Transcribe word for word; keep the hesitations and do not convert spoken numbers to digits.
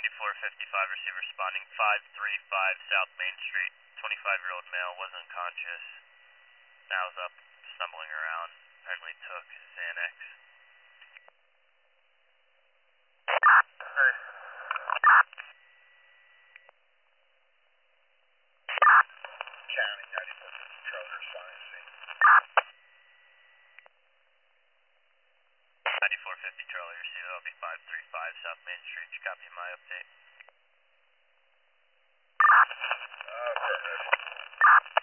ninety-four fifty-five, receiver responding five three five South Main Street. twenty-five-year-old male was unconscious. Now is up, stumbling around. Apparently took Xanax. County ninety-four fifty Charlie responding scene. ninety-four fifty Charlie, receiver L B five three five South Main Street. You copy my update? Uh, affirmative.